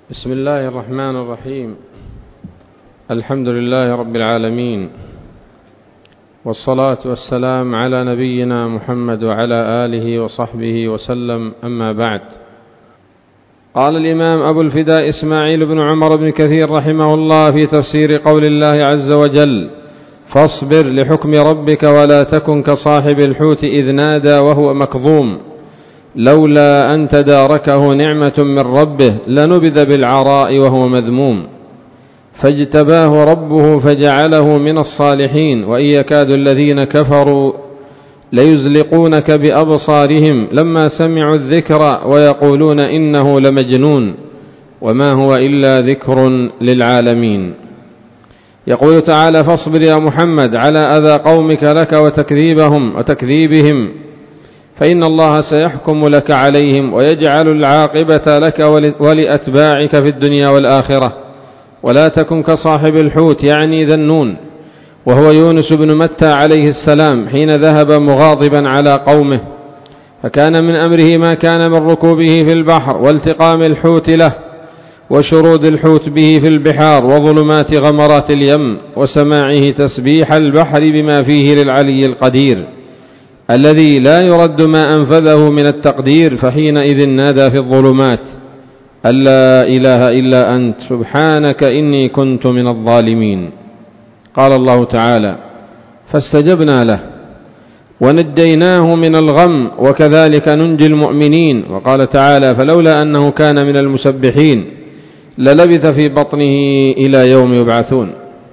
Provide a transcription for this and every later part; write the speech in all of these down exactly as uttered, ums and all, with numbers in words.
بسم الله الرحمن الرحيم. الحمد لله رب العالمين، والصلاة والسلام على نبينا محمد وعلى آله وصحبه وسلم، أما بعد. قال الإمام أبو الفداء إسماعيل بن عمر بن كثير رحمه الله في تفسير قول الله عز وجل: فاصبر لحكم ربك ولا تكن كصاحب الحوت إذ نادى وهو مكظوم لولا أن تداركه نعمة من ربه لنبذ بالعراء وهو مذموم فاجتباه ربه فجعله من الصالحين وإن يكاد الذين كفروا ليزلقونك بأبصارهم لما سمعوا الذكر ويقولون إنه لمجنون وما هو إلا ذكر للعالمين. يقول تعالى: فاصبر يا محمد على أذى قومك لك وتكذيبهم وتكذيبهم فإن الله سيحكم لك عليهم ويجعل العاقبة لك ولأتباعك في الدنيا والآخرة. ولا تكن كصاحب الحوت يعني ذا النون، وهو يونس بن متى عليه السلام، حين ذهب مغاضبا على قومه، فكان من أمره ما كان من ركوبه في البحر والتقام الحوت له وشرود الحوت به في البحار وظلمات غمرات اليم وسماعه تسبيح البحر بما فيه للعلي القدير الذي لا يرد ما أنفذه من التقدير، فحينئذ نادى في الظلمات: أن لا إله إلا أنت سبحانك إني كنت من الظالمين. قال الله تعالى: فاستجبنا له ونجيناه من الغم وكذلك ننجي المؤمنين. وقال تعالى: فلولا أنه كان من المسبحين للبث في بطنه إلى يوم يبعثون.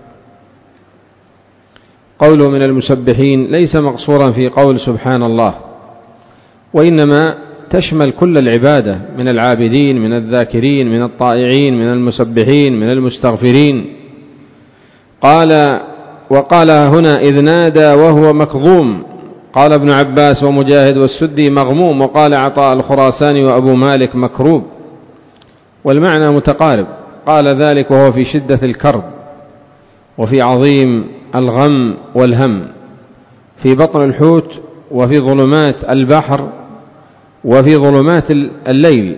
قوله من المسبحين ليس مقصورا في قول سبحان الله، وإنما تشمل كل العبادة من العابدين من الذاكرين من الطائعين من المسبحين من المستغفرين. قال وقال هنا: إذ نادى وهو مكظوم. قال ابن عباس ومجاهد والسدي: مغموم. وقال عطاء الخراساني وأبو مالك: مكروب. والمعنى متقارب. قال ذلك وهو في شدة الكرب وفي عظيم الغم والهم، في بطن الحوت وفي ظلمات البحر وفي ظلمات الليل.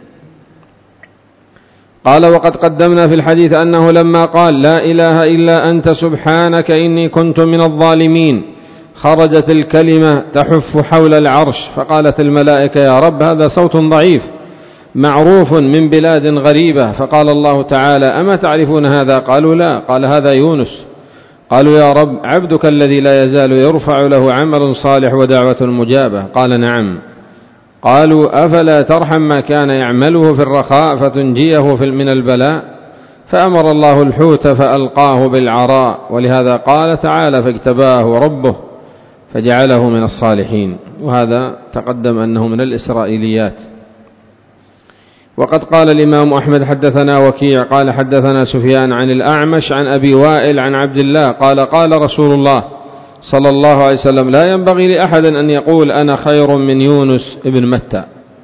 قال: وقد قدمنا في الحديث أنه لما قال: لا إله إلا أنت سبحانك إني كنت من الظالمين، خرجت الكلمة تحف حول العرش، فقالت الملائكة: يا رب، هذا صوت ضعيف معروف من بلاد غريبة. فقال الله تعالى: أما تعرفون هذا؟ قالوا: لا. قال: هذا يونس. قالوا: يا رب، عبدك الذي لا يزال يرفع له عمل صالح ودعوة مجابة. قال: نعم. قالوا: أفلا ترحم ما كان يعمله في الرخاء فتنجيه من البلاء؟ فأمر الله الحوت فألقاه بالعراء. ولهذا قال تعالى: فاجتباه ربه فجعله من الصالحين. وهذا تقدم أنه من الإسرائيليات. وقد قال الإمام أحمد: حدثنا وكيع قال حدثنا سفيان عن الأعمش عن أبي وائل عن عبد الله قال: قال رسول الله صلى الله عليه وسلم: لا ينبغي لأحد أن يقول أنا خير من يونس ابن متى.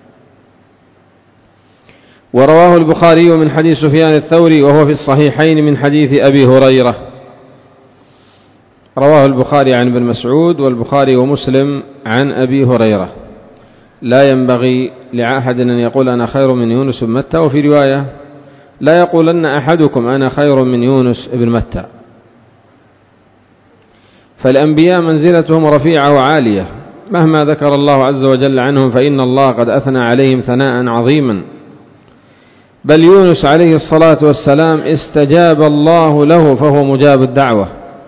ورواه البخاري من حديث سفيان الثوري وهو في الصحيحين من حديث أبي هريرة. رواه البخاري عن ابن مسعود والبخاري ومسلم عن أبي هريرة. لا ينبغي لأحد أن يقول أنا خير من يونس بن متى. وفي رواية: لا يقولن أحدكم أنا خير من يونس بن متى. فالأنبياء منزلتهم رفيعة وعالية مهما ذكر الله عز وجل عنهم، فإن الله قد أثنى عليهم ثناء عظيما. بل يونس عليه الصلاة والسلام استجاب الله له فهو مجاب الدعوة،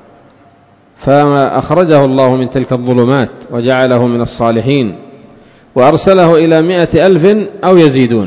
فأخرجه الله من تلك الظلمات وجعله من الصالحين وأرسله إلى مئة ألف أو يزيدون.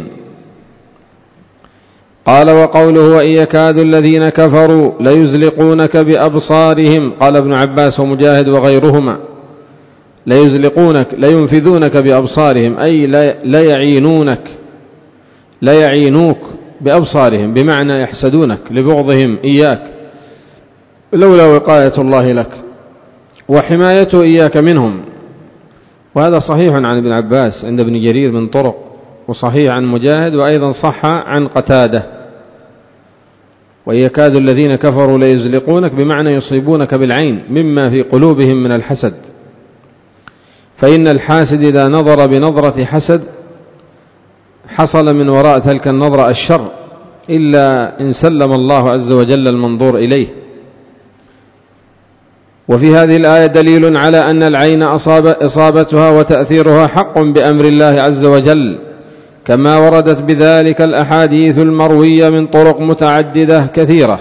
قال: وقوله: وإن يكاد الذين كفروا ليزلقونك بأبصارهم. قال ابن عباس ومجاهد وغيرهما: ليزلقونك لينفذونك بأبصارهم، أي لا يعينونك لا يعينوك بأبصارهم، بمعنى يحسدونك لبغضهم إياك لولا وقاية الله لك وحمايته إياك منهم. وهذا صحيح عن ابن عباس عند ابن جرير من طرق، وصحيح عن مجاهد، وأيضا صح عن قتادة: وإن يكاد الذين كفروا ليزلقونك، بمعنى يصيبونك بالعين مما في قلوبهم من الحسد. فإن الحاسد إذا نظر بنظرة حسد حصل من وراء تلك النظرة الشر إلا إن سلم الله عز وجل المنظور إليه. وفي هذه الآية دليل على أن العين أصاب إصابتها وتأثيرها حق بأمر الله عز وجل، كما وردت بذلك الأحاديث المروية من طرق متعددة كثيرة.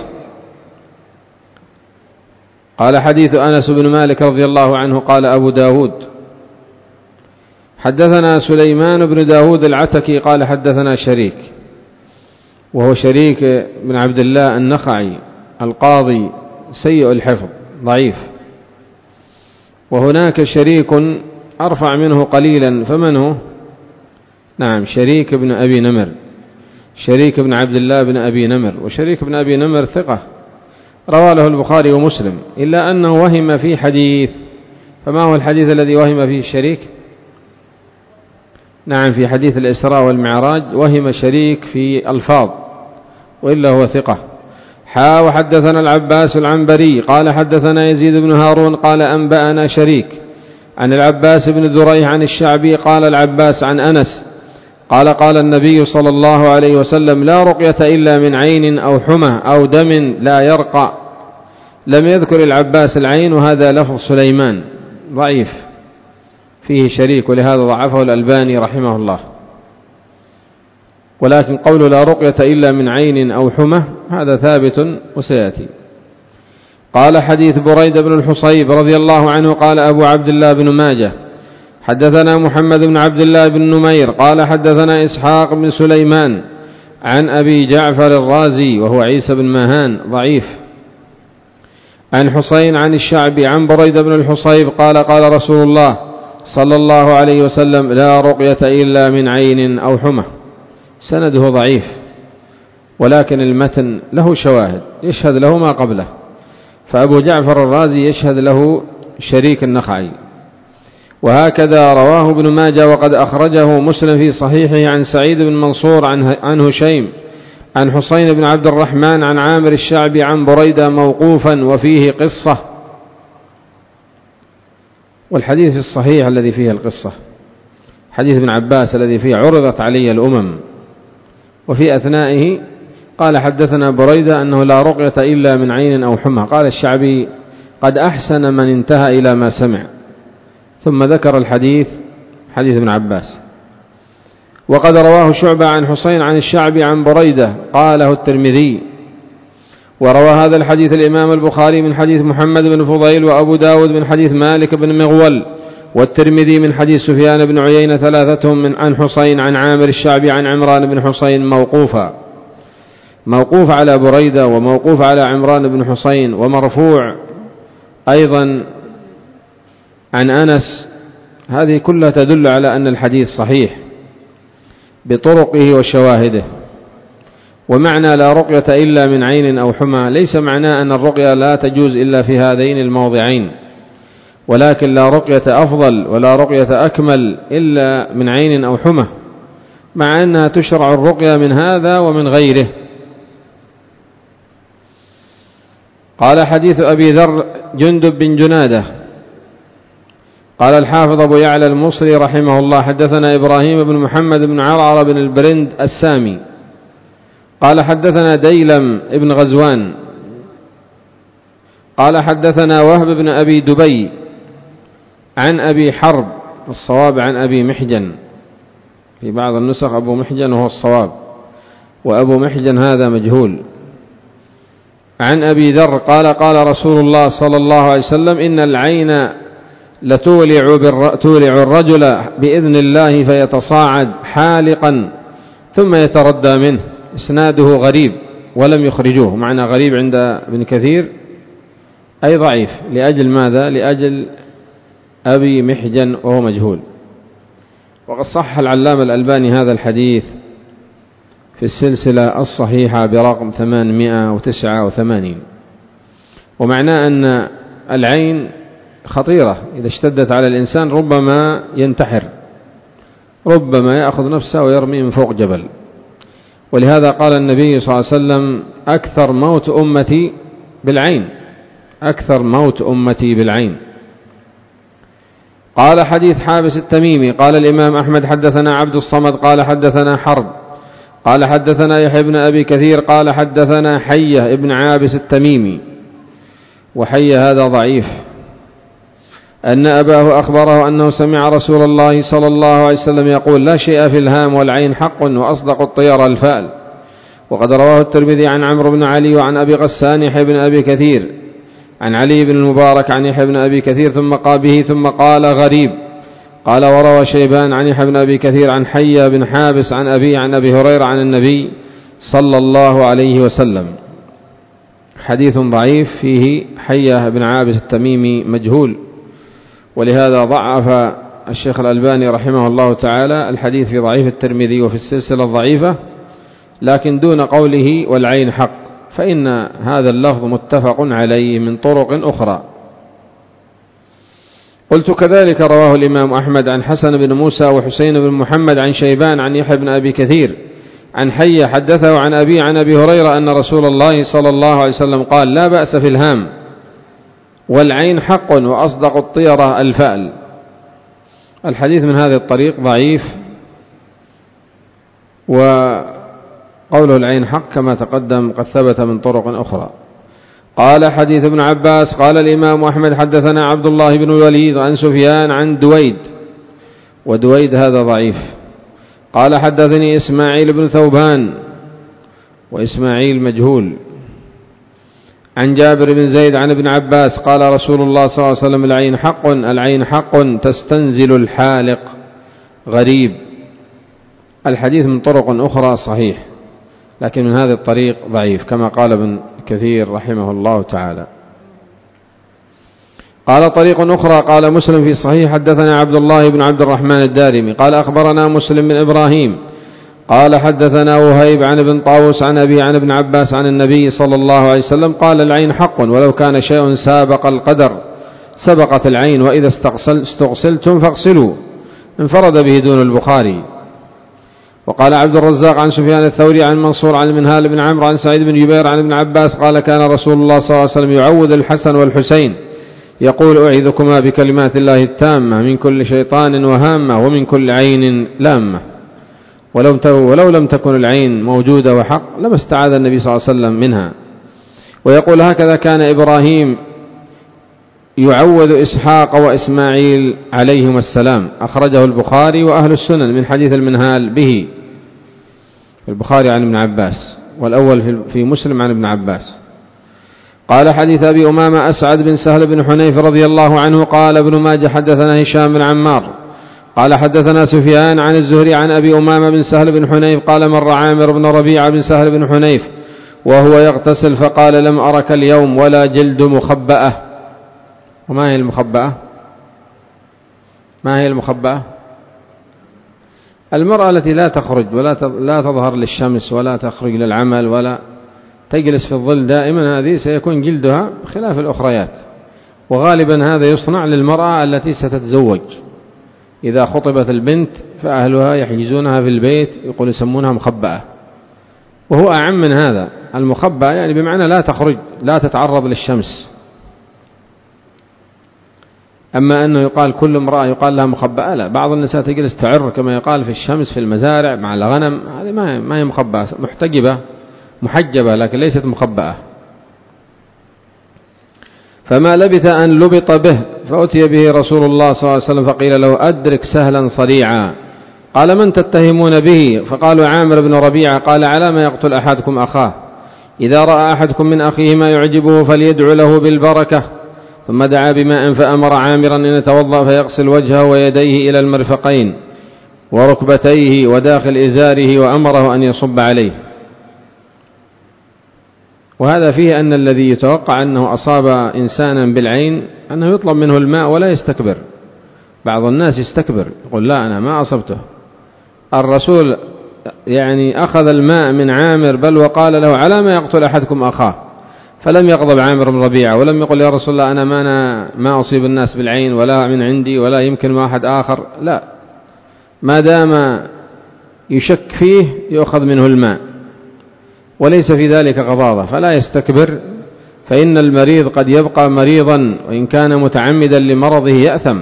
قال حديث أنس بن مالك رضي الله عنه قال أبو داود حدثنا سليمان بن داود العتكي قال حدثنا شريك، وهو شريك بن عبد الله النخعي القاضي سيء الحفظ ضعيف، وهناك شريك أرفع منه قليلا، فمن هو؟ نعم، شريك بن أبي نمر، شريك بن عبد الله بن أبي نمر. وشريك بن أبي نمر ثقة روى له البخاري ومسلم، إلا أنه وهم في حديث. فما هو الحديث الذي وهم فيه الشريك؟ نعم، في حديث الإسراء والمعراج وهم شريك في ألفاظ، وإلا هو ثقة. حا وحدثنا العباس العنبري قال حدثنا يزيد بن هارون قال أنبأنا شريك عن العباس بن ذريح عن الشعبي قال العباس عن أنس قال قال النبي صلى الله عليه وسلم لا رقية إلا من عين أو حمى أو دم لا يرقى. لم يذكر العباس العين، وهذا لفظ سليمان ضعيف فيه شريك، ولهذا ضعفه الألباني رحمه الله. ولكن قول لا رقية إلا من عين أو حمى هذا ثابت وسيأتي. قال حديث بريدة بن الحصيب رضي الله عنه قال أبو عبد الله بن ماجه حدثنا محمد بن عبد الله بن نمير قال حدثنا إسحاق بن سليمان عن أبي جعفر الرازي وهو عيسى بن ماهان ضعيف، عن حسين عن الشعبي عن بريدة بن الحصيب قال قال رسول الله صلى الله عليه وسلم لا رقية إلا من عين أو حمى. سنده ضعيف، ولكن المتن له شواهد يشهد له ما قبله. فأبو جعفر الرازي يشهد له شريك النخعي. وهكذا رواه ابن ماجه وقد أخرجه مسلم في صحيحه عن سعيد بن منصور عن هشيم عن حسين بن عبد الرحمن عن عامر الشعبي عن بريدة موقوفا وفيه قصة. والحديث الصحيح الذي فيه القصة حديث ابن عباس الذي فيه عرضت علي الأمم، وفي أثنائه قال حدثنا بريدة أنه لا رقية إلا من عين أو حمى. قال الشعبي قد أحسن من انتهى إلى ما سمع، ثم ذكر الحديث حديث ابن عباس. وقد رواه شعبة عن حسين عن الشعبي عن بريدة قاله الترمذي. وروى هذا الحديث الإمام البخاري من حديث محمد بن فضيل، وأبو داود من حديث مالك بن مغول، والترمذي من حديث سفيان بن عيينة ثلاثتهم من عن حسين عن عامر الشعبي عن عمران بن حسين موقوفا، موقوف على بريدة وموقوف على عمران بن حسين، ومرفوع أيضا عن أنس. هذه كلها تدل على أن الحديث صحيح بطرقه وشواهده. ومعنى لا رقية إلا من عين أو حمى ليس معناه أن الرقية لا تجوز إلا في هذين الموضعين، ولكن لا رقية أفضل ولا رقية أكمل إلا من عين أو حمى، مع أنها تشرع الرقية من هذا ومن غيره. قال حديث أبي ذر جندب بن جنادة قال الحافظ أبو يعلى المصري رحمه الله حدثنا إبراهيم بن محمد بن عرعر بن البرند السامي قال حدثنا ديلم بن غزوان قال حدثنا وهب بن أبي دبي عن أبي حرب، الصواب عن أبي محجن، في بعض النسخ أبو محجن وهو الصواب، وأبو محجن هذا مجهول. عن أبي ذر قال قال رسول الله صلى الله عليه وسلم إن العين لتولع تولع الرجل بإذن الله فيتصاعد حالقا ثم يتردى منه. إسناده غريب ولم يخرجوه، معنى غريب عند ابن كثير أي ضعيف. لأجل ماذا؟ لأجل أبي محجن وهو مجهول. وقد صح العلامة الألباني هذا الحديث في السلسلة الصحيحة برقم ثمانمائة وتسعة وثمانين. ومعناه أن العين خطيرة، إذا اشتدت على الإنسان ربما ينتحر، ربما يأخذ نفسه ويرمي من فوق جبل. ولهذا قال النبي صلى الله عليه وسلم أكثر موت أمتي بالعين، أكثر موت أمتي بالعين. قال حديث حابس التميمي قال الإمام أحمد حدثنا عبد الصمد قال حدثنا حرب قال حدثنا يحيى بن أبي كثير قال حدثنا حية ابن عابس التميمي، وحية هذا ضعيف، أن أباه أخبره أنه سمع رسول الله صلى الله عليه وسلم يقول: لا شيء في الهام والعين حق وأصدق الطير الفأل. وقد رواه الترمذي عن عمرو بن علي وعن أبي غسان يحيى بن أبي كثير عن علي بن المبارك عن يحيى بن أبي كثير ثم قال به ثم قال غريب. قال وروى شيبان عن يحيى بن أبي كثير عن حية بن حابس عن أبي عن أبي هريرة عن النبي صلى الله عليه وسلم. حديث ضعيف فيه حية بن عابس التميمي مجهول، ولهذا ضعف الشيخ الألباني رحمه الله تعالى الحديث في ضعيف الترمذي وفي السلسلة الضعيفة، لكن دون قوله والعين حق، فإن هذا اللفظ متفق عليه من طرق أخرى. قلت كذلك رواه الإمام أحمد عن حسن بن موسى وحسين بن محمد عن شيبان عن يحيى بن أبي كثير عن حية حدثه عن أبي عن أبي هريرة أن رسول الله صلى الله عليه وسلم قال: لا بأس في الهام والعين حق وأصدق الطيرة الفأل. الحديث من هذا الطريق ضعيف، وقوله العين حق كما تقدم قد ثبت من طرق أخرى. قال حديث ابن عباس قال الإمام أحمد حدثنا عبد الله بن الوليد عن سفيان عن دويد، ودويد هذا ضعيف. قال حدثني إسماعيل بن ثوبان، وإسماعيل مجهول، عن جابر بن زيد عن ابن عباس قال رسول الله صلى الله عليه وسلم: العين حق العين حق تستنزل الحالق. غريب. الحديث من طرق أخرى صحيح، لكن من هذا الطريق ضعيف كما قال ابن كثير رحمه الله تعالى. قال طريق أخرى قال مسلم في صحيح حدثنا عبد الله بن عبد الرحمن الدارمي قال أخبرنا مسلم بن إبراهيم قال حدثنا وهيب عن ابن طاووس عن أبي عن ابن عباس عن النبي صلى الله عليه وسلم قال: العين حق ولو كان شيء سابق القدر سبقت العين، وإذا استغسلتم فاغسلوا. انفرد به دون البخاري. وقال عبد الرزاق عن سفيان الثوري عن منصور عن المنهال بن عمرو عن سعيد بن جبير عن ابن عباس قال: كان رسول الله صلى الله عليه وسلم يعوذ الحسن والحسين يقول: أعيذكما بكلمات الله التامة من كل شيطان وهامة ومن كل عين لامة. ولو, ولو لم تكن العين موجودة وحق لما استعاذ النبي صلى الله عليه وسلم منها. ويقول: هكذا كان إبراهيم يعوذ إسحاق وإسماعيل عليهما السلام. أخرجه البخاري وأهل السنن من حديث المنهال به، البخاري عن ابن عباس، والأول في مسلم عن ابن عباس. قال حديث أبي أمامة أسعد بن سهل بن حنيف رضي الله عنه قال ابن ماجه حدثنا هشام بن عمار قال حدثنا سفيان عن الزهري عن أبي أمامة بن سهل بن حنيف قال: مر عامر بن ربيعة بن سهل بن حنيف وهو يغتسل فقال: لم أرك اليوم ولا جلد مخبأة. وما هي المخبأة؟ ما هي المخبأة؟ المرأة التي لا تخرج ولا لا تظهر للشمس ولا تخرج للعمل ولا تجلس في الظل دائما، هذه سيكون جلدها خلاف الأخريات. وغالبا هذا يصنع للمرأة التي ستتزوج. إذا خطبت البنت فأهلها يحجزونها في البيت، يقول يسمونها مخبأة. وهو أعم من هذا. المخبأة يعني بمعنى لا تخرج لا تتعرض للشمس. أما أنه يقال كل امرأة يقال لها مخبأة، لا، بعض النساء تجلس تعر كما يقال في الشمس في المزارع مع الغنم، هذه ما هي مخبأة، محتجبة محجبة لكن ليست مخبأة. فما لبث أن لبط به فأتي به رسول الله صلى الله عليه وسلم فقيل له: أدرك سهلا صريعا. قال: من تتهمون به؟ فقالوا: عامر بن ربيعة. قال: على ما يقتل أحدكم أخاه؟ إذا رأى أحدكم من أخيه ما يعجبه فليدعو له بالبركة. ثم دعا بماء فأمر عامرا أن يتوضأ فيغسل وجهه ويديه إلى المرفقين وركبتيه وداخل إزاره، وأمره أن يصب عليه. وهذا فيه أن الذي يتوقع أنه أصاب إنسانا بالعين أنه يطلب منه الماء ولا يستكبر. بعض الناس يستكبر يقول: لا، أنا ما أصبته. الرسول يعني أخذ الماء من عامر بل وقال له: على ما يقتل أحدكم أخاه. فلم يغضب عامر بن ربيعة ولم يقل: يا رسول الله أنا ما, أنا ما أصيب الناس بالعين ولا من عندي ولا يمكن ما أحد آخر. لا، ما دام يشك فيه يأخذ منه الماء وليس في ذلك غضاضة، فلا يستكبر، فإن المريض قد يبقى مريضا وإن كان متعمدا لمرضه يأثم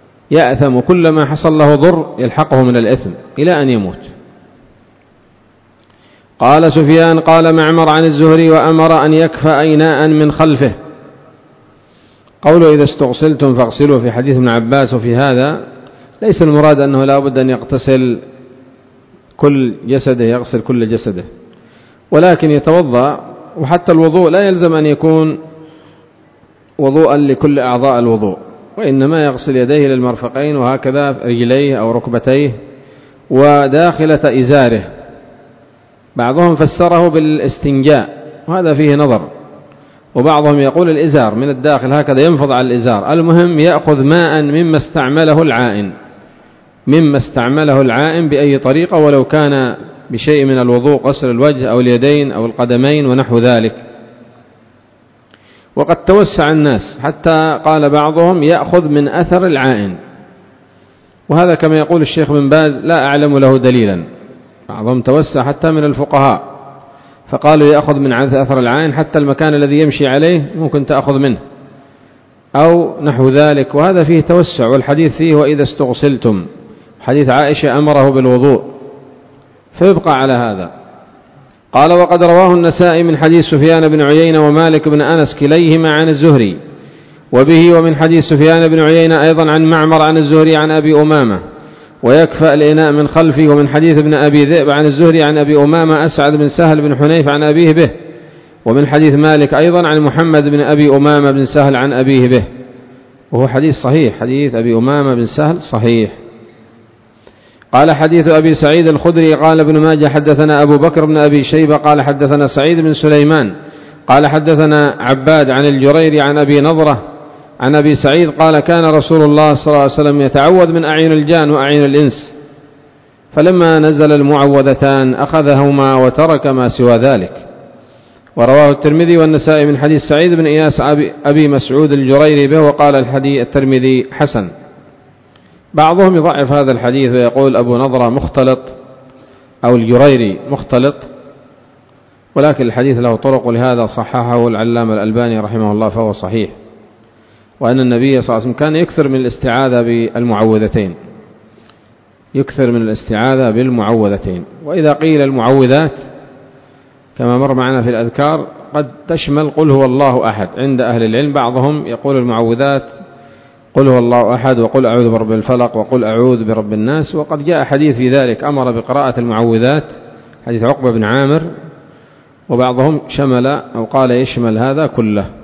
يأثم كلما حصل له ضر يلحقه من الإثم إلى أن يموت. قال سفيان قال معمر عن الزهري وأمر أن يكفأ إناء من خلفه. قوله إذا استغسلتم فاغسلوا في حديث ابن عباس، وفي هذا ليس المراد أنه لا بد أن يغتسل كل جسده، يغسل كل جسده، ولكن يتوضأ. وحتى الوضوء لا يلزم أن يكون وضوءا لكل أعضاء الوضوء، وإنما يغسل يديه للمرفقين وهكذا رجليه أو ركبتيه وداخلة إزاره. بعضهم فسره بالاستنجاء وهذا فيه نظر، وبعضهم يقول الإزار من الداخل هكذا ينفض على الإزار. المهم يأخذ ماء مما استعمله العائن، مما استعمله العائن بأي طريقة، ولو كان بشيء من الوضوء، غسل الوجه أو اليدين أو القدمين ونحو ذلك. وقد توسع الناس حتى قال بعضهم يأخذ من أثر العائن، وهذا كما يقول الشيخ بن باز لا أعلم له دليلا. بعضهم توسع حتى من الفقهاء فقالوا يأخذ من أثر العائن، حتى المكان الذي يمشي عليه ممكن تأخذ منه أو نحو ذلك، وهذا فيه توسع. والحديث فيه وإذا استغسلتم، حديث عائشة أمره بالوضوء، فيبقى على هذا. قال وقد رواه النسائي من حديث سفيان بن عيينة ومالك بن أنس كليهما عن الزهري، وبه ومن حديث سفيان بن عيينة أيضا عن معمر عن الزهري عن أبي أمامة ويكفأ الإناء من خلفه، ومن حديث ابن أبي ذئب عن الزهري عن أبي أمامة أسعد بن سهل بن حنيف عن أبيه به، ومن حديث مالك أيضا عن محمد بن أبي أمامة بن سهل عن أبيه به، وهو حديث صحيح. حديث أبي أمامة بن سهل صحيح. قال حديث أبي سعيد الخدري قال ابن ماجه حدثنا أبو بكر بن أبي شيبة قال حدثنا سعيد بن سليمان قال حدثنا عباد عن الجريري عن أبي نضرة عن أبي سعيد قال كان رسول الله صلى الله عليه وسلم يتعوذ من أعين الجان وأعين الإنس، فلما نزل المعوذتان أخذهما وترك ما سوى ذلك. ورواه الترمذي والنسائي من حديث سعيد بن إياس أبي مسعود الجريري به، وقال الحديث الترمذي حسن. بعضهم يضعف هذا الحديث ويقول أبو نضرة مختلط أو الجريري مختلط، ولكن الحديث له طرق، ولهذا صححه العلامة الألباني رحمه الله فهو صحيح. وأن النبي صلى الله عليه وسلم كان يكثر من الاستعاذة بالمعوذتين، يكثر من الاستعاذة بالمعوذتين. وإذا قيل المعوذات كما مر معنا في الأذكار قد تشمل قل هو الله أحد عند أهل العلم. بعضهم يقول المعوذات قل هو الله أحد وقل أعوذ برب الفلق وقل أعوذ برب الناس، وقد جاء حديث في ذلك أمر بقراءة المعوذات، حديث عقبة بن عامر، وبعضهم شمل أو قال يشمل هذا كله.